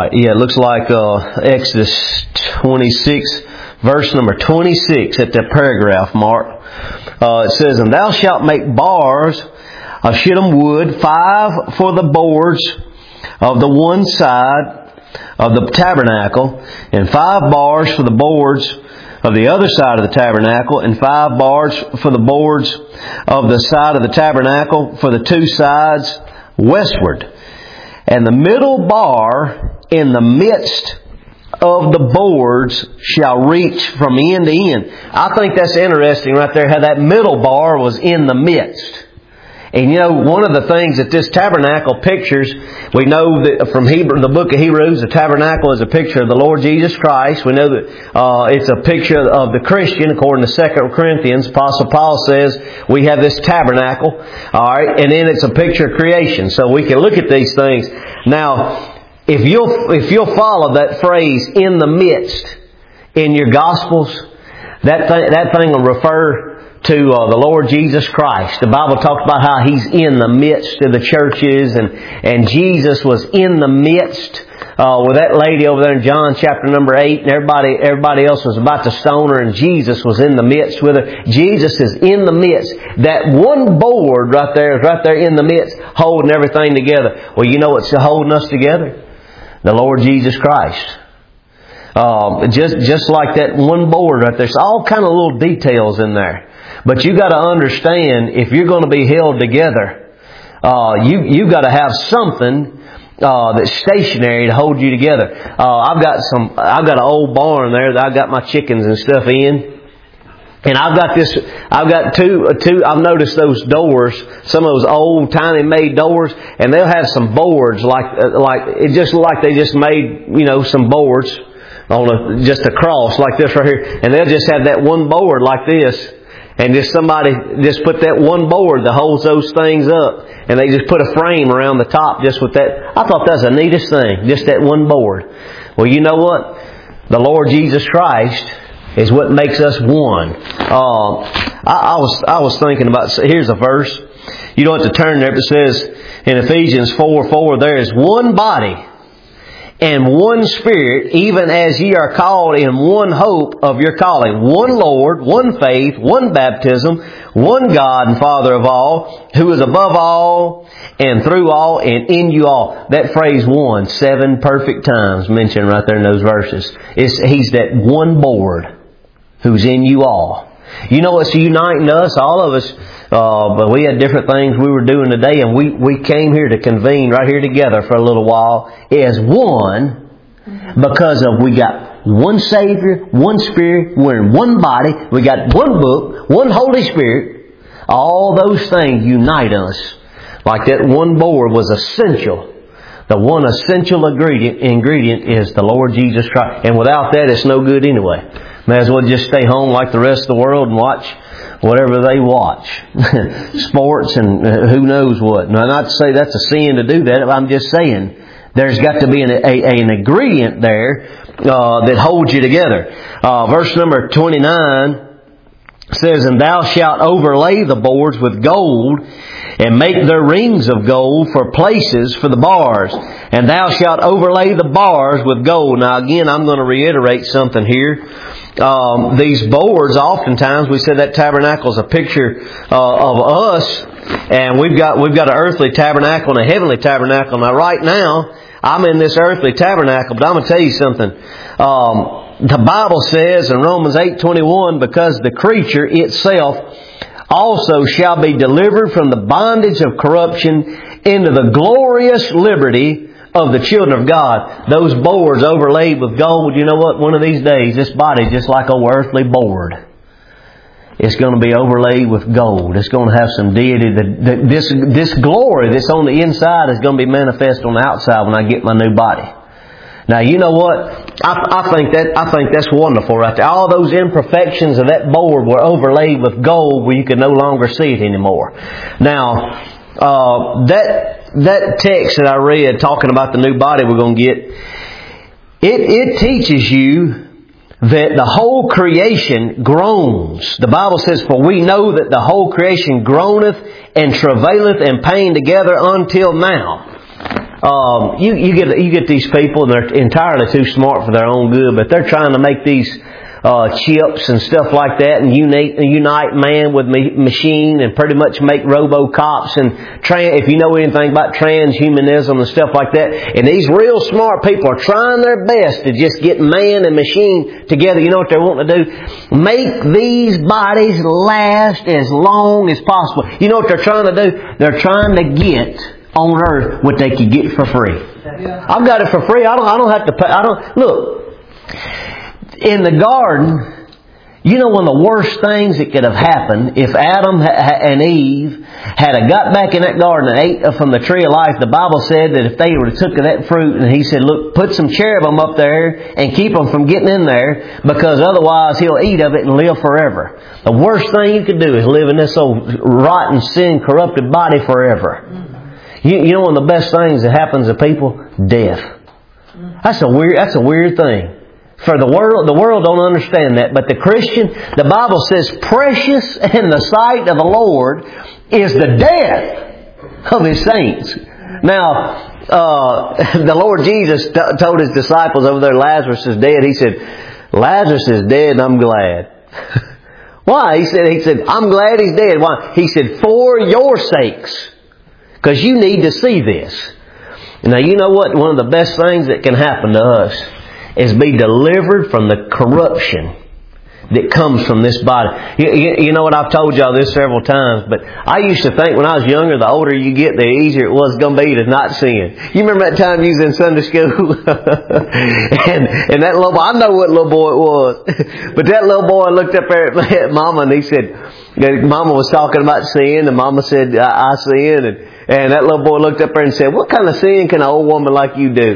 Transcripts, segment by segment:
right. Yeah, it looks like Exodus 26, verse number 26 at the paragraph mark. It says, "And thou shalt make bars of shittim wood, 5 for the boards of the one side of the tabernacle, and 5 bars for the boards of the other side of the tabernacle, and 5 bars for the boards of the side of the tabernacle for the 2 sides westward. And the middle bar in the midst of the boards shall reach from end to end." I think that's interesting right there, how that middle bar was in the midst. And you know, one of the things that this tabernacle pictures, we know that from the book of Hebrews, the tabernacle is a picture of the Lord Jesus Christ. We know that it's a picture of the Christian, according to 2 Corinthians. Apostle Paul says we have this tabernacle, all right, and then it's a picture of creation. So we can look at these things. Now, if you'll follow that phrase "in the midst" in your Gospels, that thing will refer to the Lord Jesus Christ. The Bible talks about how He's in the midst of the churches, and Jesus was in the midst with that lady over there in John chapter number 8, and everybody else was about to stone her, and Jesus was in the midst with her. Jesus is in the midst. That one board right there is right there in the midst, holding everything together. Well, you know what's holding us together? The Lord Jesus Christ. Just like that one board right there. There's all kind of little details in there. But you got to understand, if you're going to be held together, you got to have something that's stationary to hold you together. I've got an old barn there that I've got my chickens and stuff in. And I've got two, I've noticed those doors, some of those old, tiny made doors, and they'll have some boards like it just look like they just made, some boards on just a cross like this right here. And they'll just have that one board like this. And somebody put that one board that holds those things up. And they just put a frame around the top just with that. I thought that's the neatest thing. Just that one board. Well, you know what? The Lord Jesus Christ is what makes us one. I was thinking about, here's a verse. You don't have to turn there. It says in Ephesians 4:4, "There is one body and one Spirit, even as ye are called in one hope of your calling. One Lord, one faith, one baptism, one God and Father of all, who is above all and through all and in you all." That phrase "one," 7 perfect times mentioned right there in those verses. He's that one board who's in you all. You know what's uniting us, all of us, but we had different things we were doing today, and we came here to convene right here together for a little while as one, because we got one Savior, one Spirit, we're in one body, we got one book, one Holy Spirit. All those things unite us. Like that one board was essential. The one essential ingredient is the Lord Jesus Christ. And without that, it's no good anyway. May as well just stay home like the rest of the world and watch whatever they watch. Sports and who knows what. Now, not to say that's a sin to do that. I'm just saying there's got to be an ingredient there that holds you together. Verse number 29 says, "And thou shalt overlay the boards with gold, and make their rings of gold for places for the bars. And thou shalt overlay the bars with gold." Now again, I'm going to reiterate something here. These boards, oftentimes, we said that tabernacle is a picture of us. And we've got an earthly tabernacle and a heavenly tabernacle. Now right now, I'm in this earthly tabernacle, but I'm going to tell you something. The Bible says in Romans 8:21, "Because the creature itself also shall be delivered from the bondage of corruption into the glorious liberty of the children of God." Those boards overlaid with gold, you know what? One of these days, this body, just like an earthly board, it's going to be overlaid with gold. It's going to have some deity. This glory that's on the inside is going to be manifest on the outside when I get my new body. Now, you know what? I think that's wonderful right there. All those imperfections of that board were overlaid with gold where you could no longer see it anymore. Now, that text that I read talking about the new body we're going to get, it teaches you that the whole creation groans. The Bible says, "For we know that the whole creation groaneth and travaileth and pain together until now." you get these people, and they're entirely too smart for their own good, but they're trying to make these chips and stuff like that, and unite man with machine, and pretty much make RoboCops and if you know anything about transhumanism and stuff like that. And these real smart people are trying their best to just get man and machine together. You know what they're wanting to do? Make these bodies last as long as possible. You know what they're trying to do? They're trying to get on earth what they could get for free. Yeah. I've got it for free. I don't have to pay. Look. In the garden, you know one of the worst things that could have happened if Adam and Eve had got back in that garden and ate from the tree of life. The Bible said that if they would have took that fruit, and He said, look, put some cherubim up there and keep them from getting in there, because otherwise He'll eat of it and live forever. The worst thing you could do is live in this old rotten, sin, corrupted body forever. You know one of the best things that happens to people? Death. That's a weird thing. For the world don't understand that. But the Christian, the Bible says, precious in the sight of the Lord is the death of His saints. Now, the Lord Jesus told His disciples over there, Lazarus is dead. He said, Lazarus is dead and I'm glad. Why? He said, I'm glad he's dead. Why? He said, for your sakes. Because you need to see this. Now, you know what? One of the best things that can happen to us is be delivered from the corruption that comes from this body. You know what? I've told y'all this several times, but I used to think when I was younger, the older you get, the easier it was going to be to not sin. You remember that time you was in Sunday school? and that little boy, I know what little boy it was, but that little boy looked up there at Mama and he said, Mama was talking about sin, and Mama said, I sin, and that little boy looked up there and said, what kind of sin can an old woman like you do?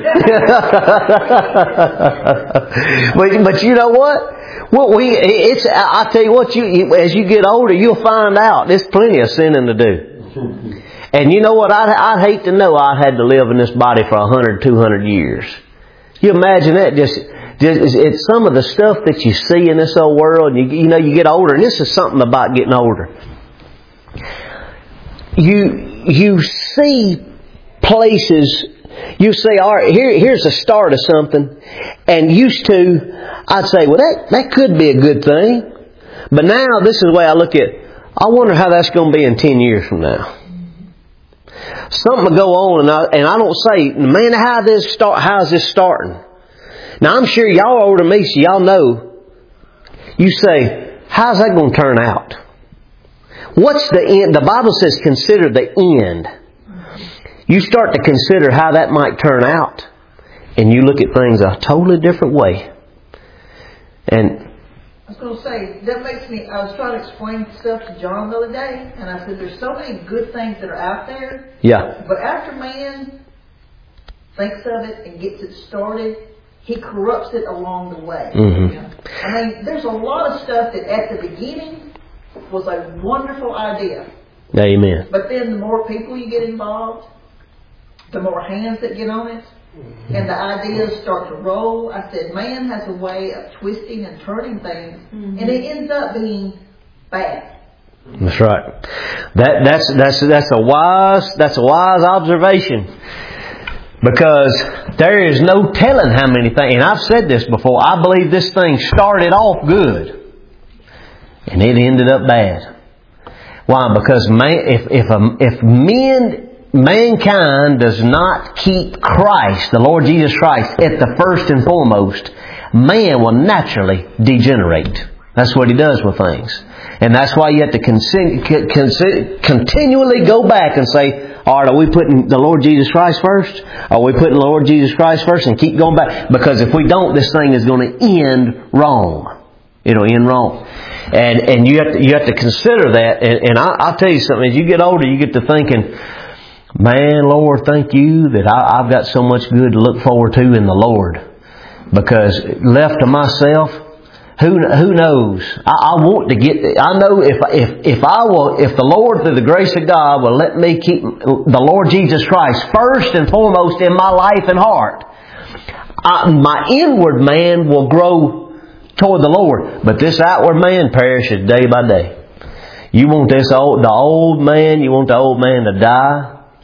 But you know what? I tell you what, as you get older, you'll find out there's plenty of sinning to do. And you know what? I'd hate to know I'd had to live in this body for 100, 200 years. You imagine that? It's some of the stuff that you see in this old world. You know, you get older, and this is something about getting older. You see places, you say, all right, here's the start of something. And used to, I'd say, well, that could be a good thing. But now, this is the way I look at it. I wonder how that's going to be in 10 years from now. Something will go on, and I don't say, man, how's this starting? Now, I'm sure y'all are older than me, so y'all know. You say, how's that going to turn out? What's the end? The Bible says consider the end. You start to consider how that might turn out, and you look at things a totally different way. And I was going to say, that makes me, I was trying to explain stuff to John the other day, and I said, there's so many good things that are out there. Yeah. But after man thinks of it and gets it started, he corrupts it along the way. Mm-hmm. I mean, there's a lot of stuff that at the beginning was a wonderful idea. Amen. But then the more people you get involved, the more hands that get on it, and the ideas start to roll. I said, man has a way of twisting and turning things, and it ends up being bad. That's right. That's a wise observation. Because there is no telling how many things, and I've said this before, I believe this thing started off good, and it ended up bad. Why? Because mankind does not keep Christ, the Lord Jesus Christ, at the first and foremost, man will naturally degenerate. That's what he does with things. And that's why you have to continually go back and say, all right, are we putting the Lord Jesus Christ first? Are we putting the Lord Jesus Christ first? And keep going back. Because if we don't, this thing is going to end wrong. It'll end wrong. And you have to consider that. And I'll tell you something. As you get older, you get to thinking, man, Lord, thank you that I've got so much good to look forward to in the Lord. Because left to myself, who knows? I want to get. I know if the Lord, through the grace of God, will let me keep the Lord Jesus Christ first and foremost in my life and heart, my inward man will grow toward the Lord. But this outward man perishes day by day. You want the old man. You want the old man to die.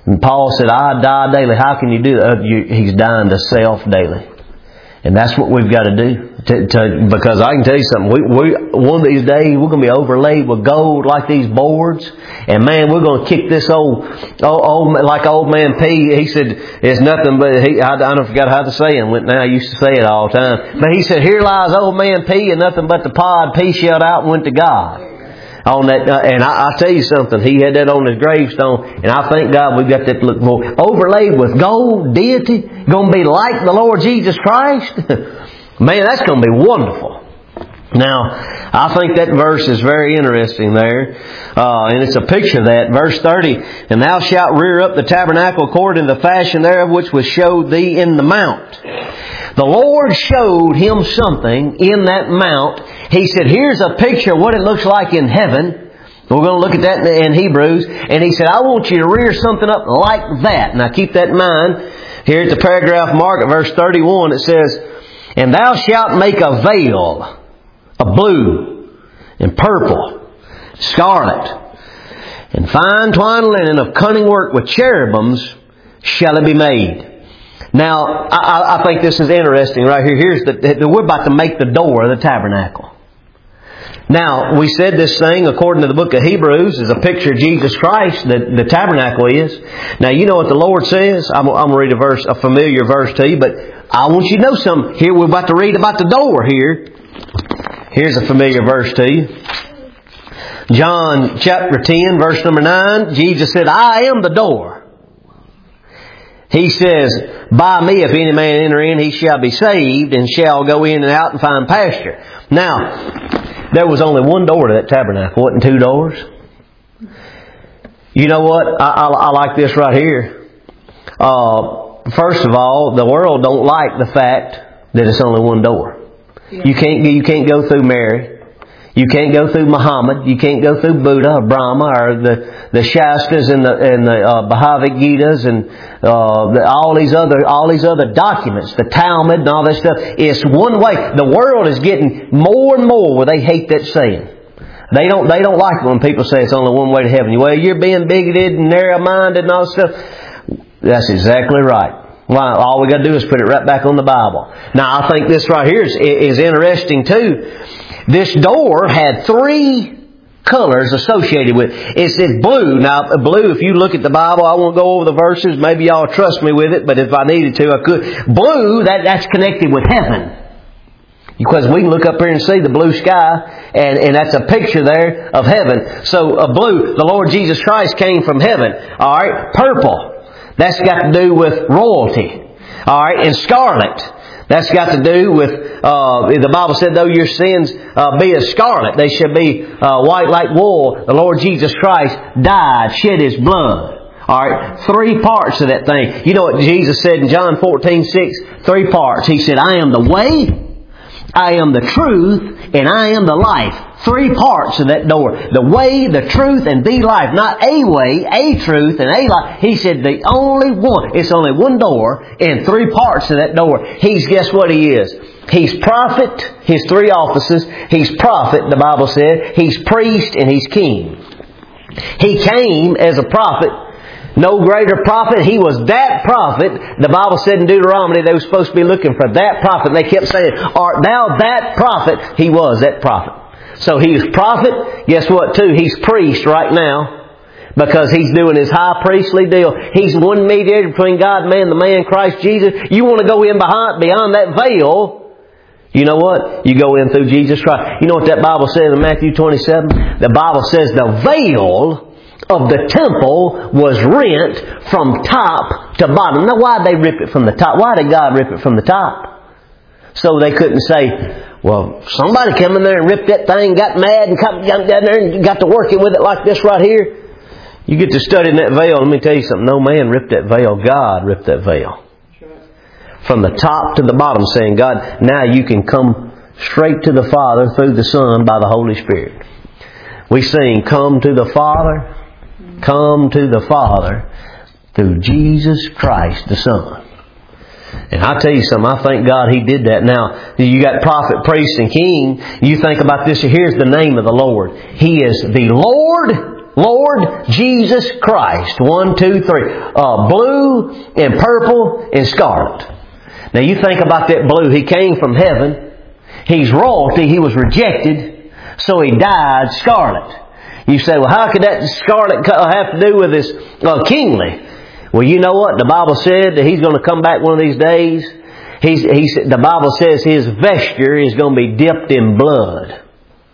And Paul said, I die daily. How can you do that? He's dying to self daily. And that's what we've got to do. Because I can tell you something. One of these days, we're going to be overlaid with gold like these boards. And man, we're going to kick this old like old man P. He said, it's nothing but, I don't forget how to say it. Now I used to say it all the time. But he said, here lies old man P and nothing but the pod P shelled out and went to God. On that, and I tell you something, he had that on his gravestone, and I thank God we've got that to look for. Overlaid with gold, deity, going to be like the Lord Jesus Christ. Man, that's going to be wonderful. Now, I think that verse is very interesting there, and it's a picture of that. Verse 30, and thou shalt rear up the tabernacle according to the fashion thereof which was showed thee in the mount. The Lord showed him something in that mount. He said, here's a picture of what it looks like in heaven. We're going to look at that in Hebrews. And He said, I want you to rear something up like that. Now keep that in mind. Here at the paragraph mark at verse 31, it says, and thou shalt make a veil of blue and purple, scarlet, and fine twined linen of cunning work with cherubims shall it be made. Now, I think this is interesting right here. We're about to make the door of the tabernacle. Now, we said this thing, according to the book of Hebrews, is a picture of Jesus Christ, the tabernacle is. Now, you know what the Lord says? I'm going to read a familiar verse to you, but I want you to know something. Here, we're about to read about the door here. Here's a familiar verse to you. John chapter 10, verse number 9, Jesus said, I am the door. He says, by me, if any man enter in, he shall be saved and shall go in and out and find pasture. Now, there was only one door to that tabernacle, wasn't two doors. You know what? I like this right here. First of all, the world don't like the fact that it's only one door. You can't go through Mary. You can't go through Muhammad. You can't go through Buddha or Brahma or the Shastas and the Bhagavad Gitas and all these other documents, the Talmud and all that stuff. It's one way. The world is getting more and more where they hate that saying. They don't like it when people say it's only one way to heaven. Well, you're being bigoted and narrow-minded and all that stuff. That's exactly right. Well, all we got to do is put it right back on the Bible. Now, I think this right here is interesting too. This door had three colors associated with it. It said blue. Now, blue, if you look at the Bible, I won't go over the verses. Maybe y'all trust me with it, but if I needed to, I could. Blue, that's connected with heaven. Because we can look up here and see the blue sky, and that's a picture there of heaven. So, blue, the Lord Jesus Christ came from heaven. All right, purple, that's got to do with royalty. All right, and scarlet, that's got to do with, the Bible said, though your sins be as scarlet, they shall be white like wool. The Lord Jesus Christ died, shed His blood. Alright, three parts of that thing. You know what Jesus said in John 14:6? Three parts. He said, I am the way, I am the truth, and I am the life. Three parts of that door. The way, the truth, and the life. Not a way, a truth, and a life. He said the only one. It's only one door and three parts of that door. Guess what He is? He's prophet, His three offices. He's prophet, the Bible said. He's priest and He's king. He came as a prophet. No greater prophet. He was that prophet. The Bible said in Deuteronomy they were supposed to be looking for that prophet. And they kept saying, art thou that prophet? He was that prophet. So He's prophet. Guess what too? He's priest right now. Because He's doing His high priestly deal. He's one mediator between God and man, the man Christ Jesus. You want to go in beyond that veil. You know what? You go in through Jesus Christ. You know what that Bible says in Matthew 27? The Bible says the veil of the temple was rent from top to bottom. Now, why did they rip it from the top? Why did God rip it from the top? So they couldn't say, well, somebody came in there and ripped that thing, got mad and got down there and got to working with it like this right here. You get to studying that veil. Let me tell you something. No man ripped that veil. God ripped that veil. From the top to the bottom, saying, God, now you can come straight to the Father through the Son by the Holy Spirit. We sing, come to the Father. Come to the Father through Jesus Christ the Son. And I tell you something, I thank God He did that. Now, you got prophet, priest, and king. You think about this. Here's the name of the Lord. He is the Lord Lord Jesus Christ. 1, 2, 3. Blue and purple and scarlet. Now you think about that blue. He came from heaven. He's royalty. He was rejected. So He dyed scarlet. You say, well, how could that scarlet have to do with this kingly? Well, you know what? The Bible said that He's going to come back one of these days. The Bible says His vesture is going to be dipped in blood.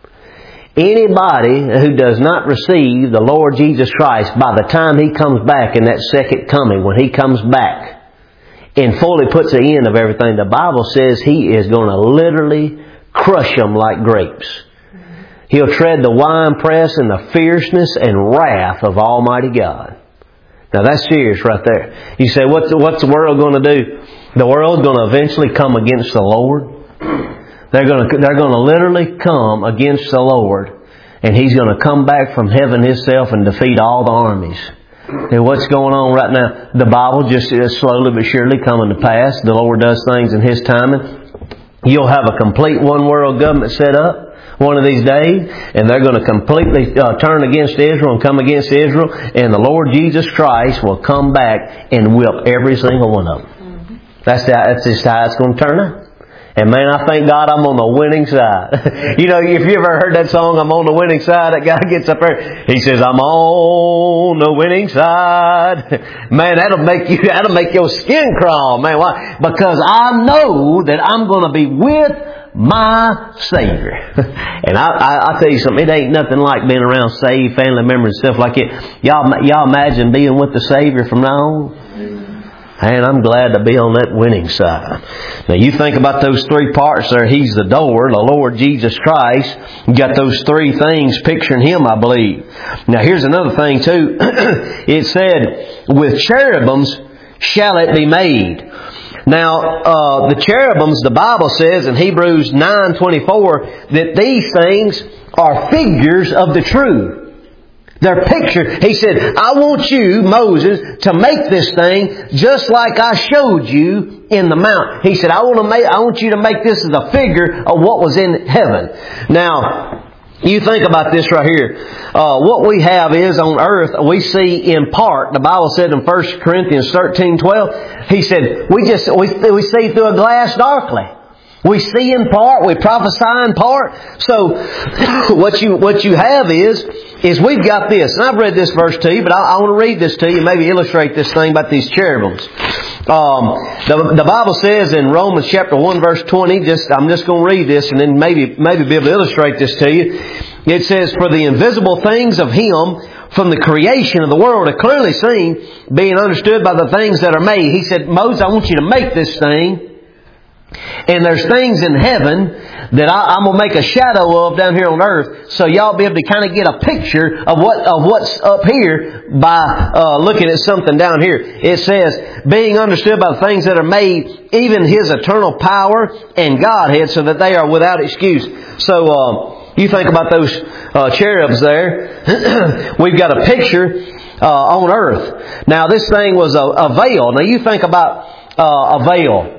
Anybody who does not receive the Lord Jesus Christ by the time He comes back in that second coming, when He comes back and fully puts the end of everything, the Bible says He is going to literally crush them like grapes. He'll tread the winepress in the fierceness and wrath of Almighty God. Now that's serious right there. You say, what's the world going to do? The world's going to eventually come against the Lord. They're going to literally come against the Lord. And He's going to come back from heaven Himself and defeat all the armies. And what's going on right now? The Bible just is slowly but surely coming to pass. The Lord does things in His timing. You'll have a complete one world government set up one of these days, and they're going to completely turn against Israel and come against Israel, and the Lord Jesus Christ will come back and whip every single one of them. That's just how it's going to turn out. And man, I thank God I'm on the winning side. You know, if you ever heard that song, I'm on the winning side, that guy gets up there, he says, I'm on the winning side. Man, that'll make your skin crawl, man. Why? Because I know that I'm going to be with my Savior. And I tell you something, it ain't nothing like being around saved family members and stuff like it. Y'all imagine being with the Savior from now on? And I'm glad to be on that winning side. Now you think about those three parts there. He's the door, the Lord Jesus Christ. You got those three things picturing Him, I believe. Now here's another thing too. It said, with cherubims shall it be made. Now, the cherubims, the Bible says in Hebrews 9:24 that these things are figures of the true. They're pictures. He said, I want you, Moses, to make this thing just like I showed you in the mount. He said, I want you to make this as a figure of what was in heaven. Now, you think about this right here. What we have is on earth, we see in part. The Bible said in 1 Corinthians 13:12, He said, we see through a glass darkly. We see in part, we prophesy in part. So, what you have is we've got this. And I've read this verse to you, but I want to read this to you, maybe illustrate this thing about these cherubims. The Bible says in Romans chapter 1 verse 20, I'm just going to read this and then maybe be able to illustrate this to you. It says, for the invisible things of Him from the creation of the world are clearly seen, being understood by the things that are made. He said, Moses, I want you to make this thing. And there's things in heaven that I'm going to make a shadow of down here on earth, so y'all be able to kind of get a picture of what's up here by looking at something down here. It says, being understood by the things that are made, even His eternal power and Godhead, so that they are without excuse. So you think about those cherubs there. We've got a picture on earth. Now this thing was a veil. Now you think about a veil.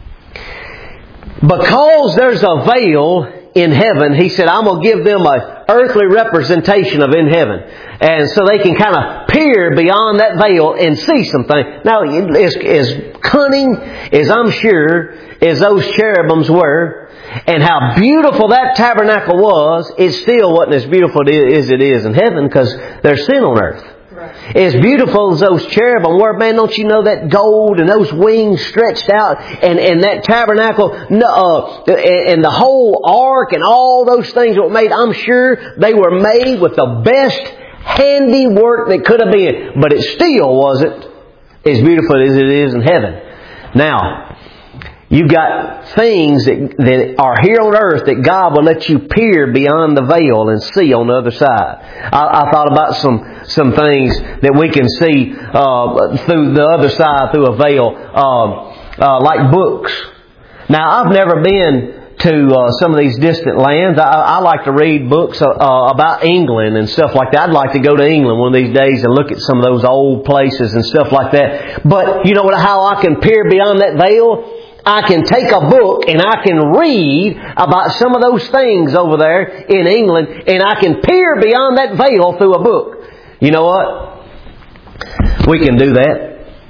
Because there's a veil in heaven, He said, I'm going to give them an earthly representation of in heaven. And so they can kind of peer beyond that veil and see something. Now, as cunning as I'm sure as those cherubims were, and how beautiful that tabernacle was, it still wasn't as beautiful as it is in heaven because there's sin on earth. As beautiful as those cherubim were, man, don't you know that gold and those wings stretched out and that tabernacle and the whole ark and all those things that were made, I'm sure they were made with the best handiwork that could have been. But it still wasn't as beautiful as it is in heaven. Now, you've got things that are here on earth that God will let you peer beyond the veil and see on the other side. I thought about some things that we can see through the other side through a veil, like books. Now, I've never been to some of these distant lands. I like to read books about England and stuff like that. I'd like to go to England one of these days and look at some of those old places and stuff like that. But you know how I can peer beyond that veil? I can take a book and I can read about some of those things over there in England, and I can peer beyond that veil through a book. You know what? We can do that.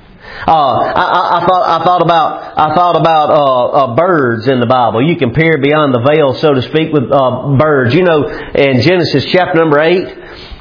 I thought about birds in the Bible. You can peer beyond the veil, so to speak, with birds. You know, in Genesis chapter number 8,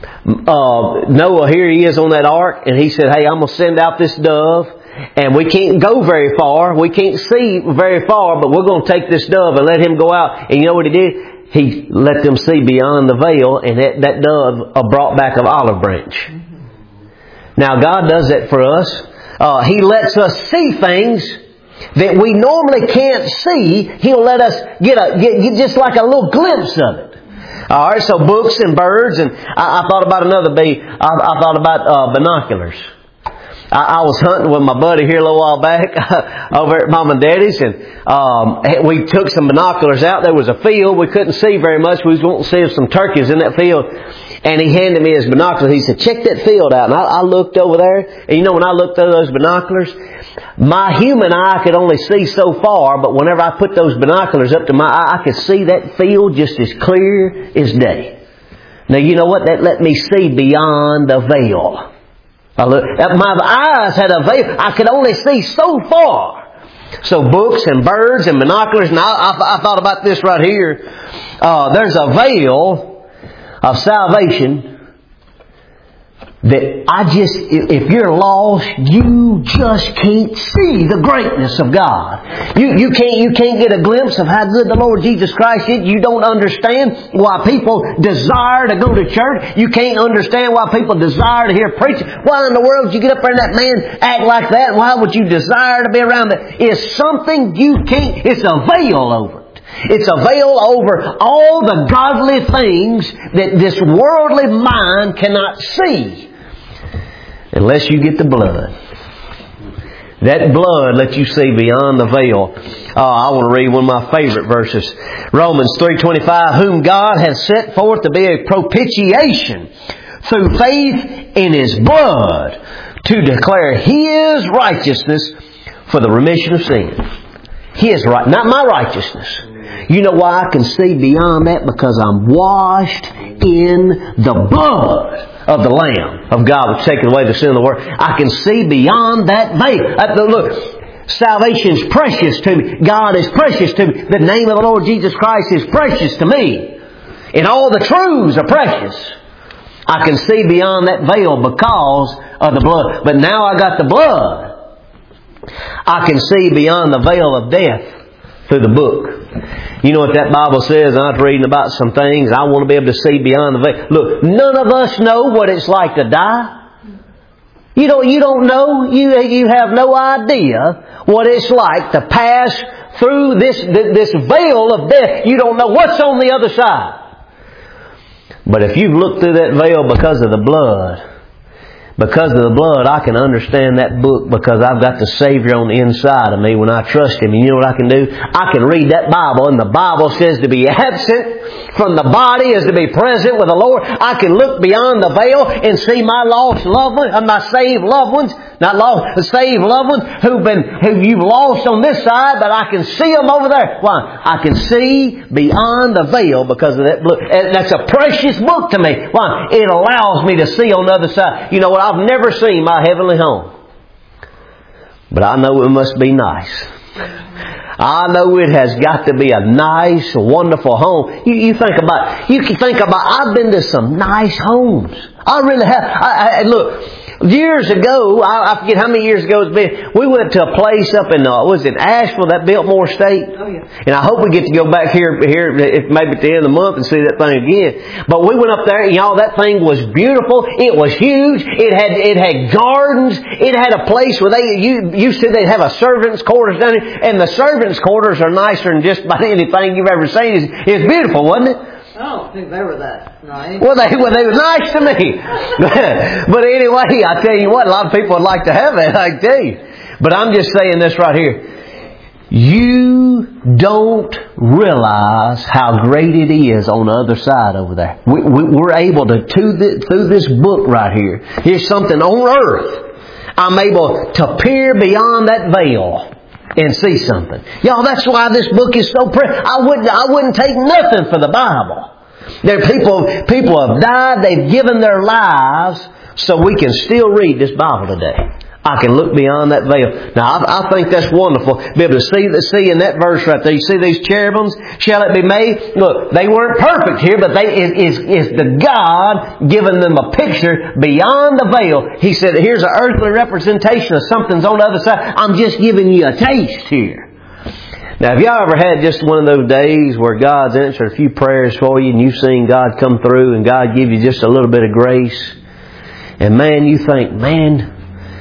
Noah, here he is on that ark, and he said, "Hey, I'm going to send out this dove, and we can't go very far. We can't see very far, but we're going to take this dove and let him go out." And you know what he did? He let them see beyond the veil, and that dove brought back an olive branch. Now, God does that for us. He lets us see things that we normally can't see. He'll let us get just like a little glimpse of it. All right, so books and birds, and I thought about another bee. I thought about binoculars. I was hunting with my buddy here a little while back over at Mom and Daddy's, and we took some binoculars out. There was a field. We couldn't see very much. We was wanting to see some turkeys in that field. And he handed me his binoculars. He said, "Check that field out." And I looked over there. And you know, when I looked through those binoculars, my human eye could only see so far. But whenever I put those binoculars up to my eye, I could see that field just as clear as day. Now, you know what? That let me see beyond the veil. My eyes had a veil. I could only see so far. So books and birds and binoculars. And I thought about this right here. There's a veil of salvation that if you're lost, you just can't see the greatness of God. You can't get a glimpse of how good the Lord Jesus Christ is. You don't understand why people desire to go to church. You can't understand why people desire to hear preaching. Why in the world would you get up there and that man act like that? Why would you desire to be around that? It's something you can't, it's a veil over it. It's a veil over all the godly things that this worldly mind cannot see. Unless you get the blood. That blood lets you see beyond the veil. I want to read one of my favorite verses. Romans 3:25, "Whom God has set forth to be a propitiation through faith in His blood, to declare His righteousness for the remission of sin." His right, not my righteousness. You know why I can see beyond that? Because I'm washed in the blood of the Lamb of God, which taken away the sin of the world. I can see beyond that veil. Look, salvation's precious to me. God is precious to me. The name of the Lord Jesus Christ is precious to me. And all the truths are precious. I can see beyond that veil because of the blood. But now I got the blood. I can see beyond the veil of death through the book. You know what that Bible says? I was reading about some things. I want to be able to see beyond the veil. Look, none of us know what it's like to die. You don't know. You have no idea what it's like to pass through this veil of death. You don't know what's on the other side. But if you've looked through that veil because of the blood, I can understand that book because I've got the Savior on the inside of me when I trust Him. And you know what I can do? I can read that Bible, and the Bible says to be absent from the body is to be present with the Lord. I can look beyond the veil and see my lost loved ones, my saved loved ones, not lost, the saved loved ones who you've lost on this side, but I can see them over there. Why? I can see beyond the veil because of that book. And that's a precious book to me. Why? It allows me to see on the other side. You know what? I've never seen my heavenly home. But I know it must be nice. I know it has got to be a nice, wonderful home. You can think about, I've been to some nice homes. I really have. Look, years ago, I forget how many years ago it's been, we went to a place up in, was it Asheville, that Biltmore State? Oh, yeah. And I hope we get to go back here if maybe at the end of the month and see that thing again. But we went up there, and y'all, that thing was beautiful. It was huge. It had gardens. It had a place where you said they'd have a servant's quarters down there, and the servant's quarters are nicer than just about anything you've ever seen. It's beautiful, wasn't it? I don't think they were that nice. Well, they were nice to me. But anyway, I tell you what, a lot of people would like to have that, I tell you. But I'm just saying this right here. You don't realize how great it is on the other side over there. We're able to, through this book right here, here's something on earth. I'm able to peer beyond that veil and see something. Y'all, that's why this book is so precious. I wouldn't take nothing for the Bible. People have died, they've given their lives so we can still read this Bible today. I can look beyond that veil. Now, I think that's wonderful. Be able to see in that verse right there. You see these cherubims? Shall it be made? Look, they weren't perfect here, but is the God giving them a picture beyond the veil. He said, here's an earthly representation of something's on the other side. I'm just giving you a taste here. Now, have y'all ever had just one of those days where God's answered a few prayers for you and you've seen God come through and God give you just a little bit of grace? And man, you think, man,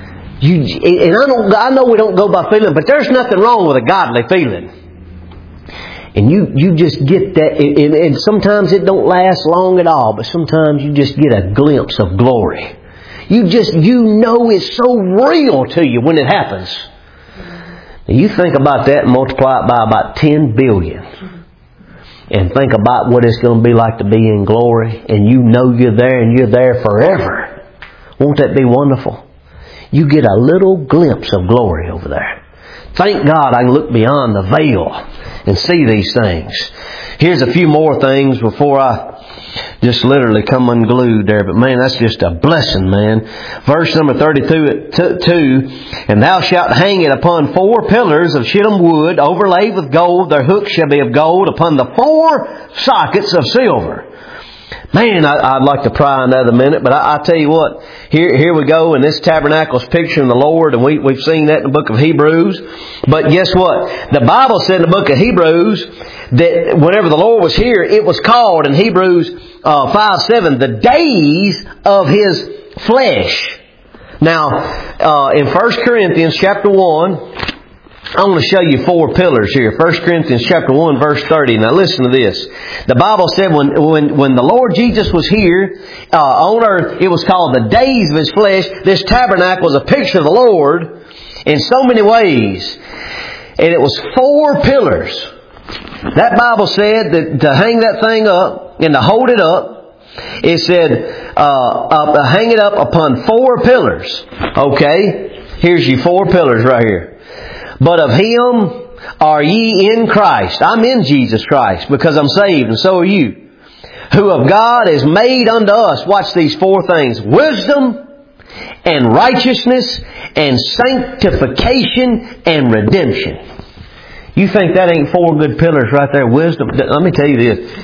I know we don't go by feeling, but there's nothing wrong with a godly feeling. And you just get that, and sometimes it don't last long at all, but sometimes you just get a glimpse of glory. You know it's so real to you when it happens. Now you think about that and multiply it by about 10 billion. And think about what it's going to be like to be in glory. And you know you're there and you're there forever. Won't that be wonderful? You get a little glimpse of glory over there. Thank God I can look beyond the veil and see these things. Here's a few more things before I just literally come unglued there. But man, that's just a blessing, man. Verse number 32, and thou shalt hang it upon 4 pillars of shittim wood, overlaid with gold. Their hooks shall be of gold upon the 4 sockets of silver. Man, I'd like to pry on that a minute, but I tell you what, here we go, and this tabernacle's picturing the Lord, and we've seen that in the book of Hebrews. But guess what? The Bible said in the book of Hebrews that whenever the Lord was here, it was called in Hebrews 5:7 the days of His flesh. Now, in 1 Corinthians chapter 1, I want to show you 4 pillars here. 1 Corinthians chapter 1 verse 30. Now listen to this. The Bible said when the Lord Jesus was here on earth, it was called the days of His flesh. This tabernacle was a picture of the Lord in so many ways. And it was 4 pillars. That Bible said that to hang that thing up and to hold it up, it said hang it up upon 4 pillars. Okay? Here's your 4 pillars right here. But of Him are ye in Christ. I'm in Jesus Christ because I'm saved, and so are you. Who of God is made unto us, watch these 4 things, wisdom and righteousness and sanctification and redemption. You think that ain't 4 good pillars right there? Wisdom. Let me tell you this.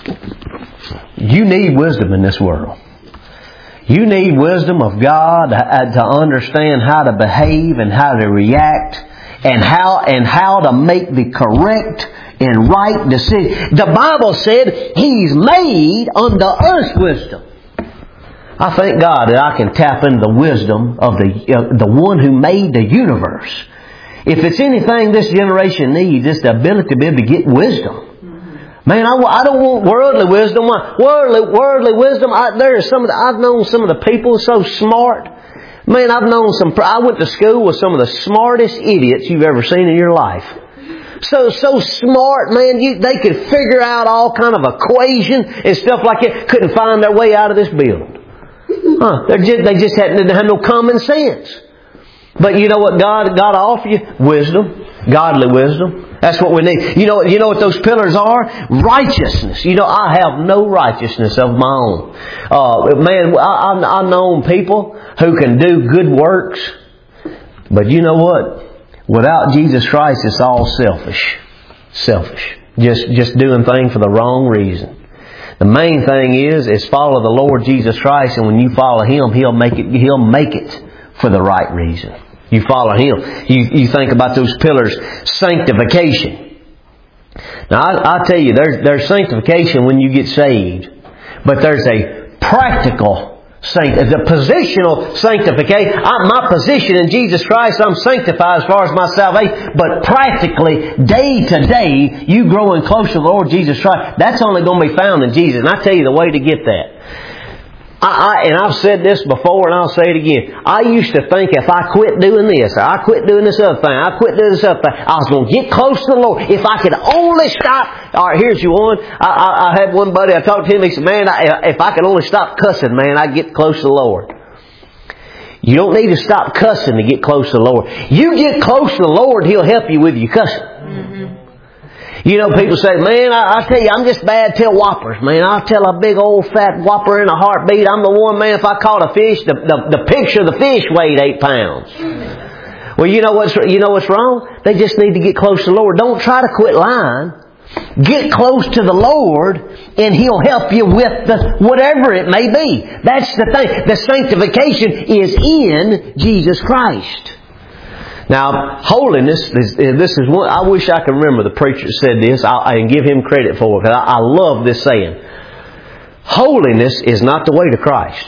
You need wisdom in this world. You need wisdom of God to understand how to behave and how to react. And how to make the correct and right decision. The Bible said He's made unto us wisdom. I thank God that I can tap into the wisdom of the one who made the universe. If it's anything this generation needs, it's the ability to be able to get wisdom. Man, I don't want worldly wisdom. Worldly wisdom. I've known some of the people so smart. Man, I went to school with some of the smartest idiots you've ever seen in your life. So smart, man, they could figure out all kind of equation and stuff like that. Couldn't find their way out of this building. They just didn't have no common sense. But you know what God offer you? Wisdom. Godly wisdom. That's what we need. You know what those pillars are? Righteousness. I have no righteousness of my own. Man, I've known people who can do good works. But you know what? Without Jesus Christ, it's all selfish. Selfish. Just doing things for the wrong reason. The main thing is follow the Lord Jesus Christ, and when you follow Him, He'll make it for the right reason. You follow Him. You think about those pillars. Sanctification. Now, I'll tell you, there's sanctification when you get saved. But there's a practical the positional sanctification. My position in Jesus Christ, I'm sanctified as far as my salvation. But practically, day to day, you growing closer to the Lord Jesus Christ, that's only going to be found in Jesus. And I tell you the way to get that. And I've said this before and I'll say it again. I used to think if I quit doing this, or I quit doing this other thing, I was going to get close to the Lord. If I could only stop. All right, here's you one. I had one buddy, I talked to him, he said, man, if I could only stop cussing, man, I'd get close to the Lord. You don't need to stop cussing to get close to the Lord. You get close to the Lord, He'll help you with your cussing. Mm-hmm. You know, people say, man, I tell you, I'm just bad till whoppers, man. I'll tell a big old fat whopper in a heartbeat. I'm the one, man, if I caught a fish, the picture of the fish weighed 8 pounds. Well, you know what's wrong? They just need to get close to the Lord. Don't try to quit lying. Get close to the Lord, and He'll help you with whatever it may be. That's the thing. The sanctification is in Jesus Christ. Now, holiness, this is one, I wish I could remember the preacher said this, and give him credit for it, because I love this saying. Holiness is not the way to Christ.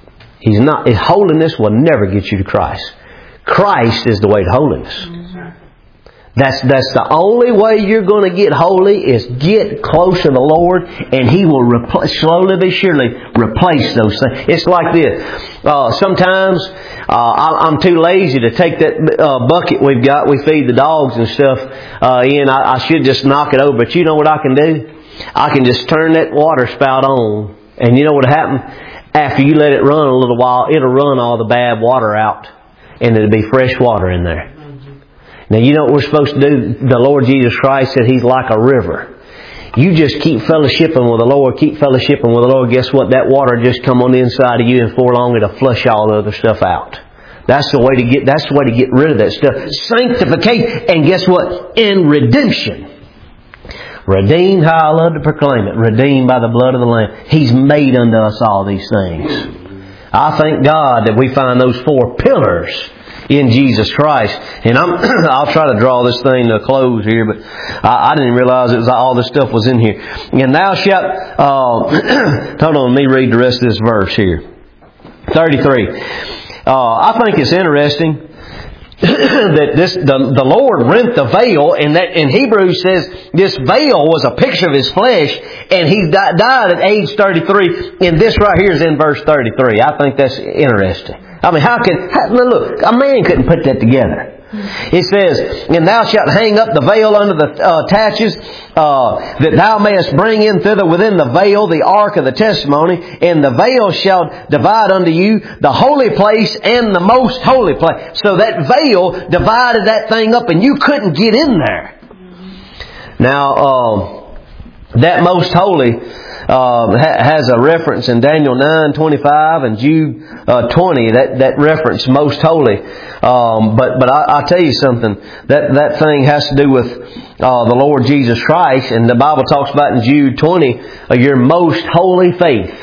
Holiness will never get you to Christ. Christ is the way to holiness. That's the only way you're going to get holy, is get close to the Lord, and He will slowly but surely replace those things. It's like this. Sometimes I'm too lazy to take that bucket we feed the dogs and stuff in. I should just knock it over. But you know what I can do? I can just turn that water spout on, and you know what will happen? After you let it run a little while, it'll run all the bad water out, and it'll be fresh water in there. Now, you know what we're supposed to do? The Lord Jesus Christ said He's like a river. You just keep fellowshipping with the Lord, keep fellowshipping with the Lord. Guess what? That water just come on the inside of you, and before long it'll flush all the other stuff out. That's the way to get rid of that stuff. Sanctification, and guess what? In redemption. Redeemed, how I love to proclaim it. Redeemed by the blood of the Lamb. He's made unto us all these things. I thank God that we find those 4 pillars in Jesus Christ. And I'll try to draw this thing to a close here, but I didn't realize all this stuff was in here. And thou shalt, hold on, let me read the rest of this verse here. 33. I think it's interesting that the Lord rent the veil, and that in Hebrews says this veil was a picture of His flesh, and He died at age 33, and this right here is in verse 33. I think that's interesting. I mean, look, a man couldn't put that together. It says, and thou shalt hang up the veil under the taches, that thou mayest bring in thither within the veil the ark of the testimony, and the veil shall divide unto you the holy place and the most holy place. So that veil divided that thing up, and you couldn't get in there. Now, that most holy has a reference in Daniel 9:25 and Jude 20. That reference, most holy. But I tell you something. That thing has to do with the Lord Jesus Christ, and the Bible talks about in Jude 20 your most holy faith.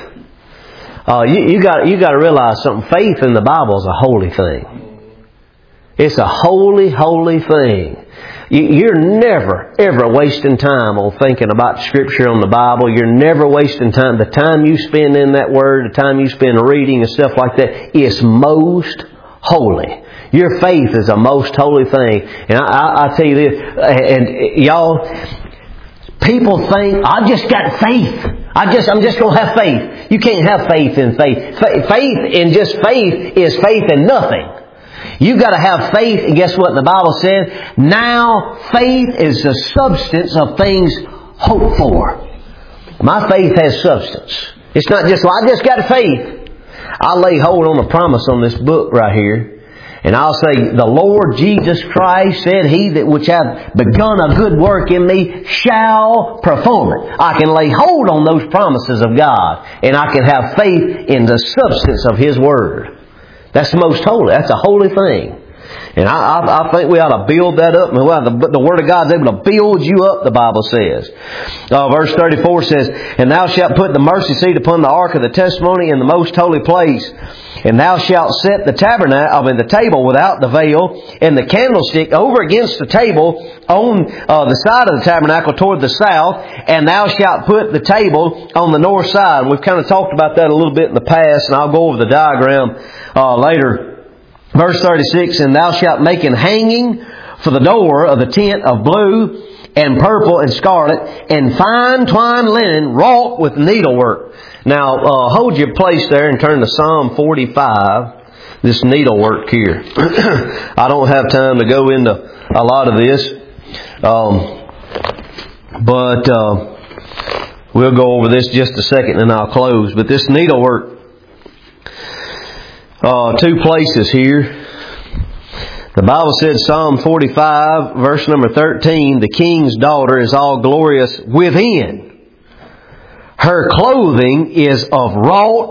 You got to realize something. Faith in the Bible is a holy thing. It's a holy, holy thing. You're never, ever wasting time on thinking about Scripture on the Bible. You're never wasting time. The time you spend in that Word, the time you spend reading and stuff like that, is most holy. Your faith is a most holy thing. And I tell you this, and y'all, people think, I just got faith. I'm just going to have faith. You can't have faith in faith. Faith in just faith is faith in nothing. You've got to have faith, and guess what the Bible says? Now faith is the substance of things hoped for. My faith has substance. It's not just, well, I just got faith. I'll lay hold on the promise on this book right here, and I'll say, the Lord Jesus Christ said, He that which hath begun a good work in me shall perform it. I can lay hold on those promises of God, and I can have faith in the substance of His Word. That's the most holy. That's a holy thing. And I think we ought to build that up. The Word of God is able to build you up, the Bible says. Verse 34 says, and thou shalt put the mercy seat upon the ark of the testimony in the most holy place. And thou shalt set the tabernacle, the table without the veil, and the candlestick over against the table on the side of the tabernacle toward the south. And thou shalt put the table on the north side. And we've kind of talked about that a little bit in the past, and I'll go over the diagram later. Verse 36, and thou shalt make an hanging for the door of the tent of blue and purple and scarlet, and fine twined linen wrought with needlework. Now, hold your place there and turn to Psalm 45, this needlework here. I don't have time to go into a lot of this, but we'll go over this just a second and I'll close. But this needlework, 2 places here. The Bible said, Psalm 45, verse number 13, the king's daughter is all glorious within. Her clothing is of wrought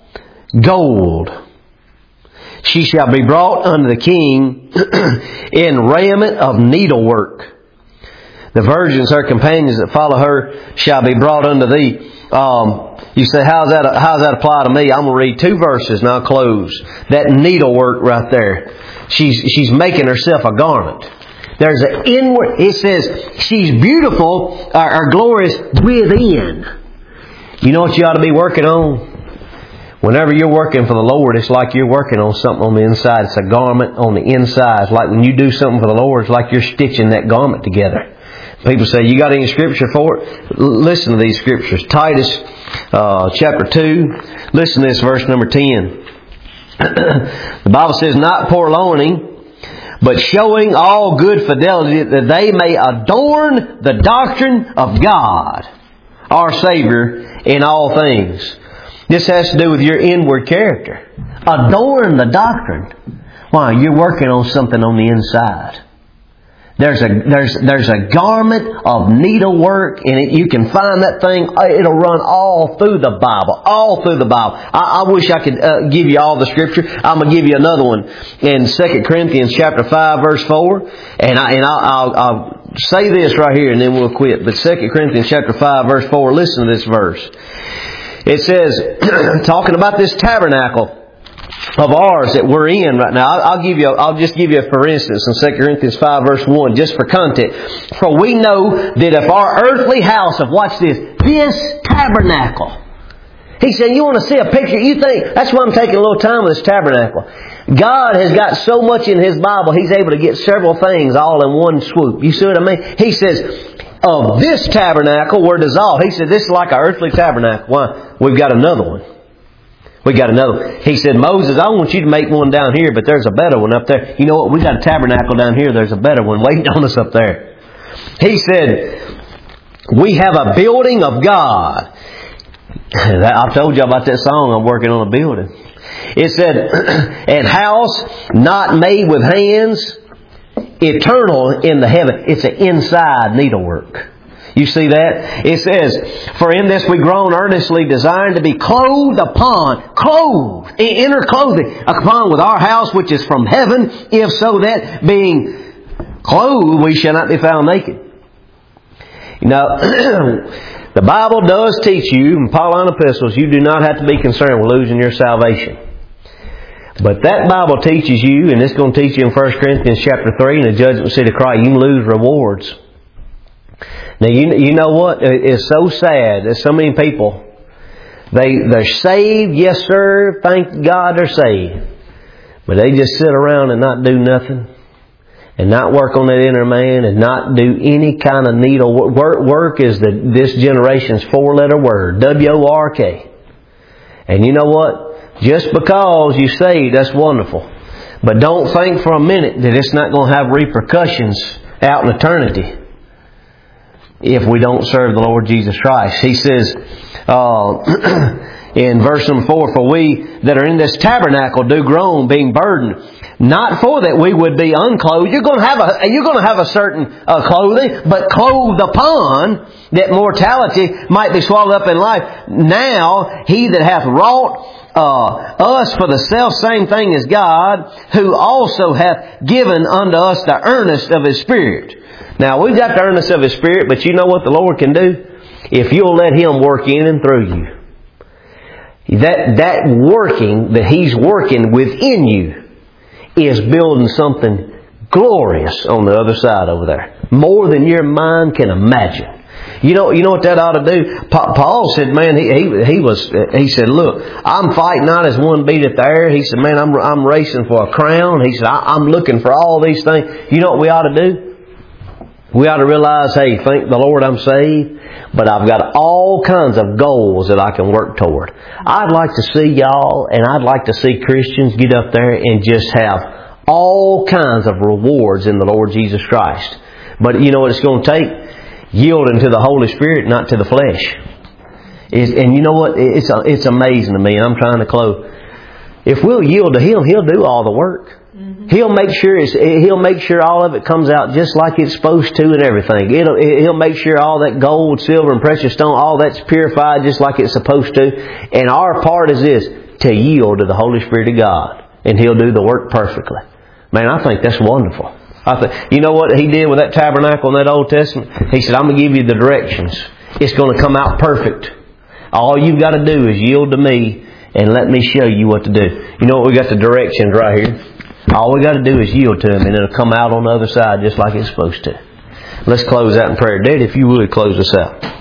gold. She shall be brought unto the king in raiment of needlework. The virgins, her companions that follow her, shall be brought unto thee. You say, how's that apply to me? I'm going to read 2 verses and I'll close. That needlework right there. She's making herself a garment. There's an inward, it says, she's beautiful or glorious within. You know what you ought to be working on? Whenever you're working for the Lord, it's like you're working on something on the inside. It's a garment on the inside. It's like when you do something for the Lord, it's like you're stitching that garment together. People say, you got any scripture for it? Listen to these scriptures. Titus chapter 2. Listen to this, verse number 10. The Bible says, not purloining, but showing all good fidelity, that they may adorn the doctrine of God, our Savior, in all things. This has to do with your inward character. Adorn the doctrine. Why? You're working on something on the inside. There's a garment of needlework, and you can find that thing. It'll run all through the Bible. All through the Bible. I wish I could give you all the scripture. I'm going to give you another one in 2 Corinthians chapter 5, verse 4. And I'll say this right here, and then we'll quit. But 2 Corinthians chapter 5, verse 4. Listen to this verse. It says, talking about this tabernacle of ours that we're in right now. I'll just give you for instance in 2 Corinthians 5 verse 1, just for context. For we know that if our earthly house of, watch this tabernacle. He said, you want to see a picture? You think, that's why I'm taking a little time with this tabernacle. God has got so much in His Bible, He's able to get several things all in one swoop. You see what I mean? He says, of this tabernacle we're dissolved. He said, this is like an earthly tabernacle. Why? We've got another one. We got another. He said, Moses, I want you to make one down here, but there's a better one up there. You know what? We got a tabernacle down here. There's a better one waiting on us up there. He said, we have a building of God. I told you about that song. I'm working on a building. It said, and house not made with hands, eternal in the heaven. It's an inside needlework. You see that? It says, for in this we groan earnestly, desiring to be clothed, inner clothing upon with our house which is from heaven, if so that being clothed we shall not be found naked. You know, the Bible does teach you, in Pauline epistles, you do not have to be concerned with losing your salvation. But that Bible teaches you, and it's going to teach you in 1 Corinthians chapter 3 in the judgment seat of Christ, you can lose rewards. Now, you know what? It's so sad that so many people, they're saved, yes sir, thank God they're saved. But they just sit around and not do nothing. And not work on that inner man and not do any kind of needle work. Work is this generation's 4-letter word, W-O-R-K. And you know what? Just because you saved, that's wonderful. But don't think for a minute that it's not going to have repercussions out in eternity if we don't serve the Lord Jesus Christ. He says in verse number 4, for we that are in this tabernacle do groan, being burdened, not for that we would be unclothed. You're going to have a certain clothing, but clothed upon, that mortality might be swallowed up in life. Now He that hath wrought us for the self same thing as God, who also hath given unto us the earnest of His Spirit. Now, we've got the earnest of His Spirit, but you know what the Lord can do? If you'll let Him work in and through you. That working that He's working within you is building something glorious on the other side over there. More than your mind can imagine. You know what that ought to do? Paul said, man, he said, look, I'm fighting not as one beateth the air. He said, man, I'm racing for a crown. He said, I'm looking for all these things. You know what we ought to do? We ought to realize, hey, thank the Lord I'm saved, but I've got all kinds of goals that I can work toward. I'd like to see y'all, and I'd like to see Christians get up there and just have all kinds of rewards in the Lord Jesus Christ. But you know what it's going to take? Yielding to the Holy Spirit, not to the flesh. And you know what? It's amazing to me, and I'm trying to close. If we'll yield to Him, He'll do all the work. He'll make sure all of it comes out just like it's supposed to and everything. He'll make sure all that gold, silver, and precious stone, all that's purified just like it's supposed to. And our part is this, to yield to the Holy Spirit of God. And He'll do the work perfectly. Man, I think that's wonderful. You know what He did with that tabernacle in that Old Testament? He said, I'm going to give you the directions. It's going to come out perfect. All you've got to do is yield to me and let me show you what to do. You know what? We got the directions right here. All we got to do is yield to Him and it'll come out on the other side just like it's supposed to. Let's close out in prayer. Daddy, if you would, close us out.